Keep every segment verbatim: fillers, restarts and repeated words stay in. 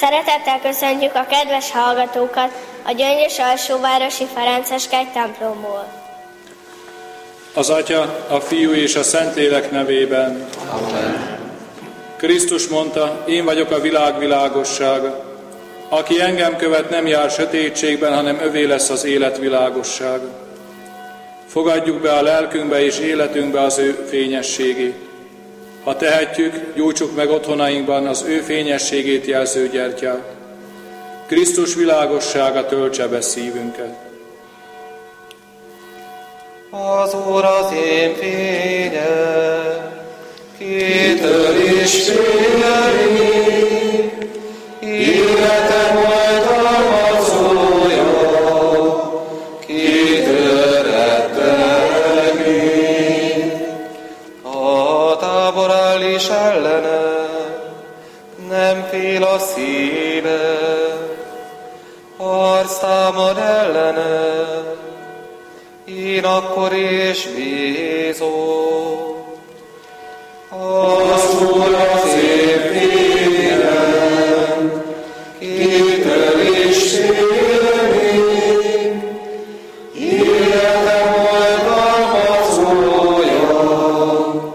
Szeretettel köszöntjük a kedves hallgatókat a Gyöngyös Alsóvárosi Ferences-kegy templomból. Az Atya, a Fiú és a Szentlélek nevében. Amen. Krisztus mondta, én vagyok a világ világossága. Aki engem követ, nem jár sötétségben, hanem övé lesz az élet világossága. Fogadjuk be a lelkünkbe és életünkbe az ő fényességét. Ha tehetjük, gyújtsuk meg otthonainkban az ő fényességét jelző gyertyát. Krisztus világossága töltse be szívünket. Az Úr az én fényem, kitörés fényeim, életem oldalmazója, kitörhettek én. A tábor áll is ellene, nem fél a szíve, harc támad ellene, én akkor is bízom. Az Úr az én fényem, kitörés fényeim, életem oldalmazója,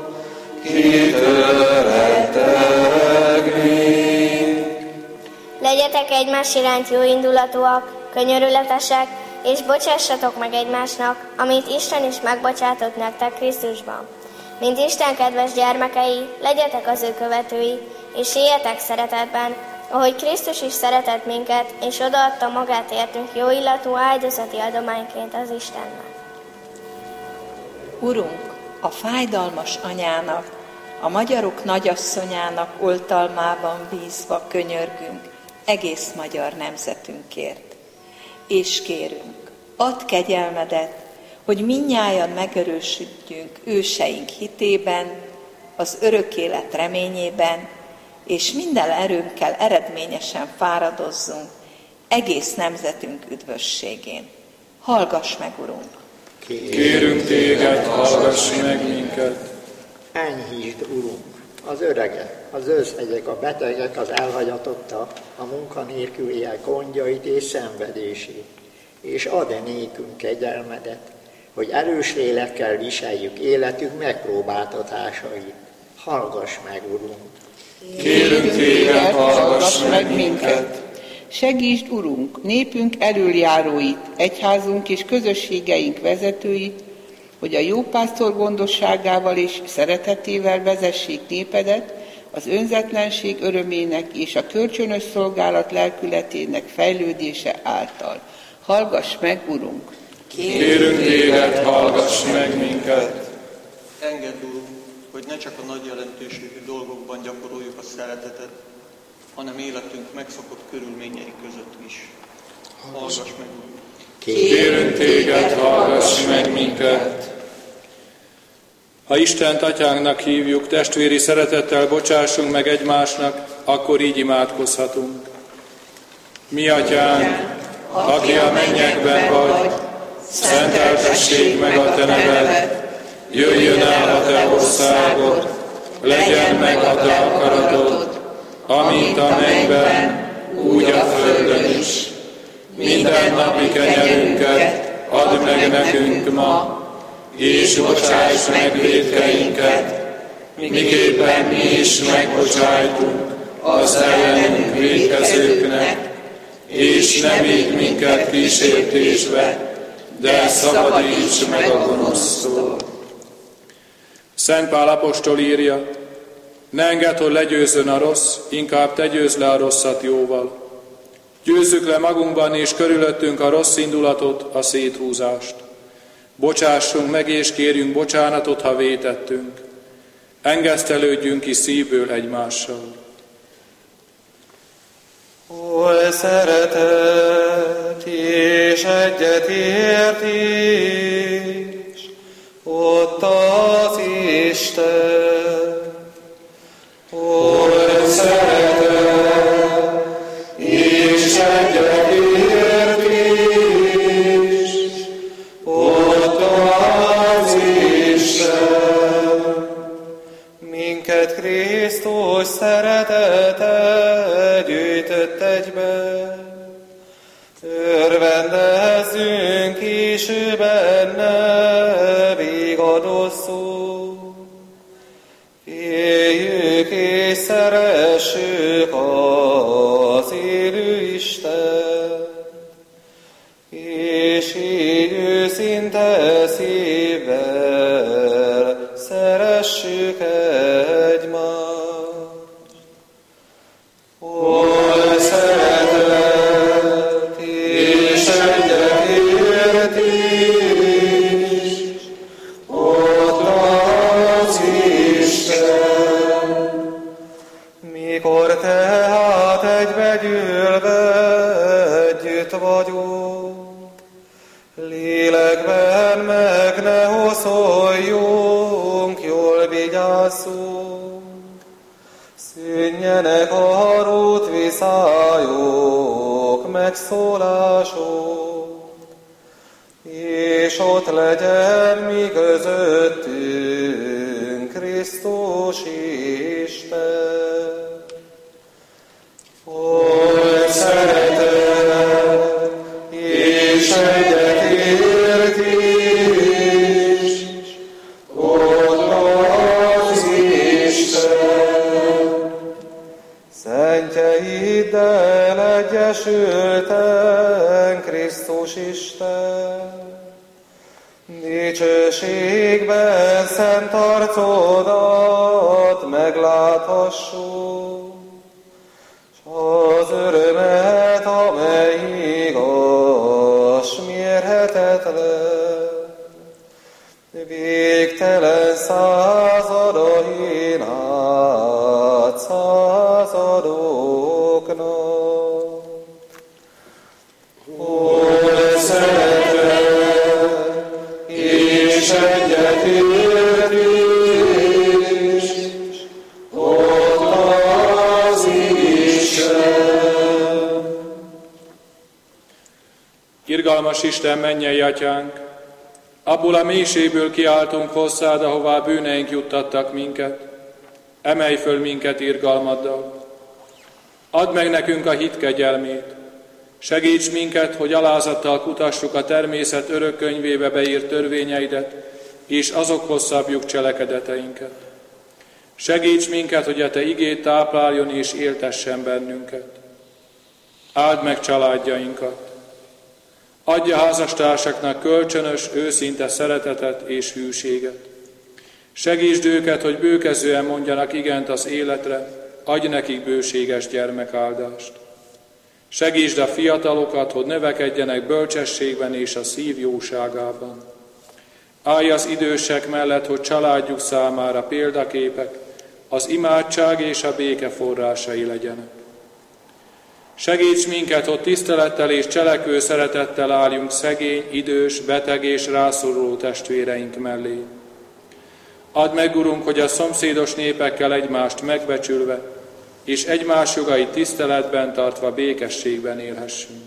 kitörhettek még. Legyetek egymás iránt jó indulatúak, könyörületesek, és bocsássatok meg egymásnak, amit Isten is megbocsátott nektek Krisztusban. Mint Isten kedves gyermekei, legyetek az ő követői, és éljetek szeretetben, ahogy Krisztus is szeretett minket, és odaadta magát értünk jó illatú áldozati adományként az Istennek. Urunk, a fájdalmas anyának, a magyarok nagyasszonyának oltalmában bízva könyörgünk egész magyar nemzetünkért. És kérünk, add kegyelmedet, hogy mindnyájan megerősödjünk őseink hitében, az örök élet reményében, és minden erőnkkel eredményesen fáradozzunk egész nemzetünk üdvösségén. Hallgass meg, Urunk! Kérünk téged, hallgass meg minket! Enyhítsd, Urunk, az öregek, az özvegyek, a betegek, az elhagyatottak, a munkanélküliek gondjait és szenvedését, és add nékünk kegyelmedet, hogy erős lélekkel viseljük életünk megpróbáltatásait. Hallgass meg, Urunk! Kérünk téged, hallgass meg minket! Segítsd, Urunk, népünk elöljáróit, egyházunk és közösségeink vezetőit, hogy a jópásztor gondosságával és szeretetével vezessék népedet az önzetlenség örömének és a kölcsönös szolgálat lelkületének fejlődése által. Hallgass meg, Urunk! Kérünk téged, hallgass meg minket! Engedd, Urunk, hogy ne csak a nagy jelentőségű dolgokban gyakoroljuk a szeretetet, hanem életünk megszokott körülményei között is. Hallgass meg, Urunk! Kérünk téged, hallgass meg minket! Ha Istent atyánknak hívjuk, testvéri szeretettel bocsássunk meg egymásnak, akkor így imádkozhatunk. Mi atyánk, aki a mennyekben vagy, szenteltessék meg a te neved, jöjjön el a te országod, legyen meg a te akaratod, amint a mennyben, úgy a földön is. Minden napi kenyerünket add meg nekünk ma, és bocsáss meg vétkeinket, miképpen mi is megbocsájtunk az ellenünk vétkezőknek, és ne vigy minket kísértésbe, de szabadíts meg a gonosztól. Szent Pál apostol írja, ne engedd, hogy legyőzzön a rossz, inkább te győzd le a rosszat jóval. Győzzük le magunkban és körülöttünk a rossz indulatot, a széthúzást. Bocsássunk meg és kérjünk bocsánatot, ha vétettünk. Engesztelődjünk ki szívből egymással. Hol szeretet és egyetértés, ott az Isten. Hol szeretet és egyetértés, ott az Isten. Minket Krisztus Krisztus szeretete gyűjtött egybe. Örvendezzünk is benne, vigadozzunk. Féljük és szeressük az élő Istent, és így őszinte szívvel szeressük egymást. Oly szeretet és egyetértés, ott az Isten, mikor tehát egybegyűlve együtt vagyunk, lélekben meg ne hoszoljunk, jól vigyázzunk, szűnjenek a harút viszályok, megszólások, és ott legyen mi közöttünk Krisztus Isten. Oly szeretet és egyetértés, ott az Isten. Szentjeiddel egyesülten Krisztus Isten, dicsőségben szent arcodat megláthassuk, s az örömet, amely igaz, mérhetetlen, végtelen századain át századoknak. Oly szeretet és egyetértés, ott az Isten. Irgalmas Isten, mennyei atyánk, abból a mélységből kiáltunk hozzád, ahová bűneink juttattak minket. Emelj föl minket irgalmaddal. Add meg nekünk a hit kegyelmét. Segíts minket, hogy alázattal kutassuk a természet örök könyvébe beírt törvényeidet, és azokhoz szabjuk cselekedeteinket. Segíts minket, hogy a te igét tápláljon és éltessen bennünket. Áld meg családjainkat. Adj a házastársaknak kölcsönös, őszinte szeretetet és hűséget. Segítsd őket, hogy bőkezően mondjanak igent az életre, adj nekik bőséges gyermekáldást. Segítsd a fiatalokat, hogy növekedjenek bölcsességben és a szív jóságában. Állj az idősek mellett, hogy családjuk számára példaképek, az imádság és a béke forrásai legyenek. Segíts minket, hogy tisztelettel és cselekvő szeretettel álljunk szegény, idős, beteg és rászoruló testvéreink mellé. Add meg, Urunk, hogy a szomszédos népekkel egymást megbecsülve, és egymás jogait tiszteletben tartva békességben élhessünk.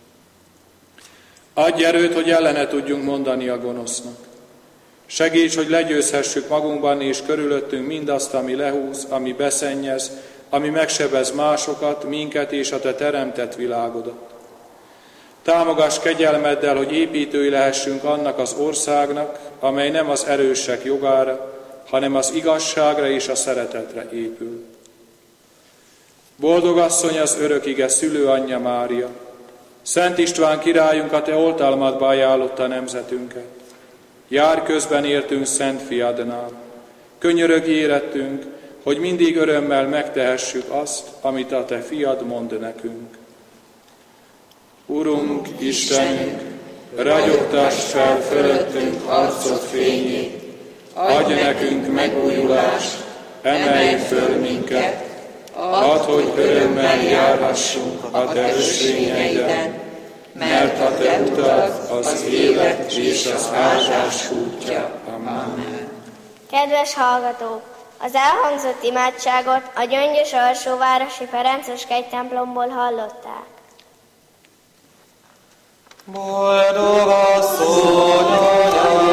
Adj erőt, hogy ellene tudjunk mondani a gonosznak. Segíts, hogy legyőzhessük magunkban és körülöttünk mindazt, ami lehúz, ami beszennyez, ami megsebez másokat, minket és a te teremtett világodat. Támogass kegyelmeddel, hogy építői lehessünk annak az országnak, amely nem az erősek jogára, hanem az igazságra és a szeretetre épül. Boldog asszony az örökige szülőanyja Mária, Szent István királyunk a te oltalmadba ajánlotta nemzetünket. Jár közben értünk Szent Fiadnál, könyörögj érettünk, hogy mindig örömmel megtehessük azt, amit a te fiad mond nekünk. Urunk, Istenünk, ragyogtass fel fölöttünk arcod fényét, adj nekünk megújulást, emelj föl minket, add, hogy örömmel járhassunk a te ösvényeiden, mert a te utad az élet és az áldás útja. Amen. Kedves hallgatók! Az elhangzott imádságot a Gyöngyös alsóvárosi Ferences kegytemplomból hallották. Boldog asszony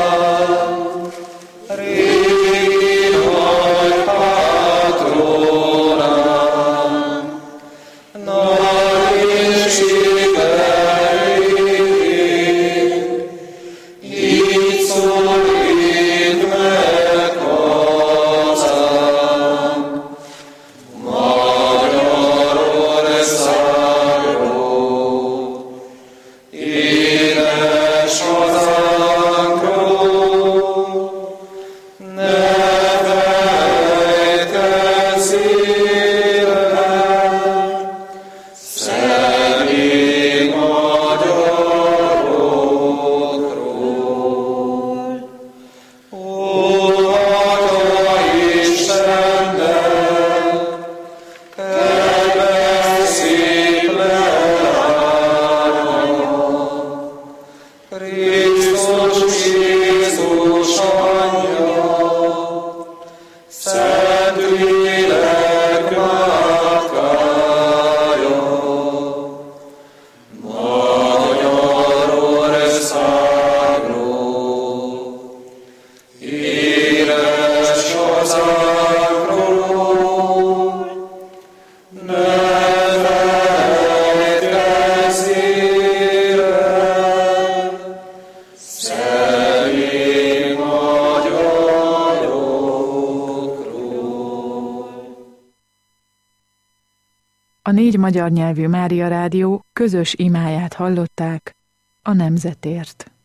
anyám, régi nagy pátron, A négy magyar nyelvű Mária Rádió közös imáját hallották a nemzetért.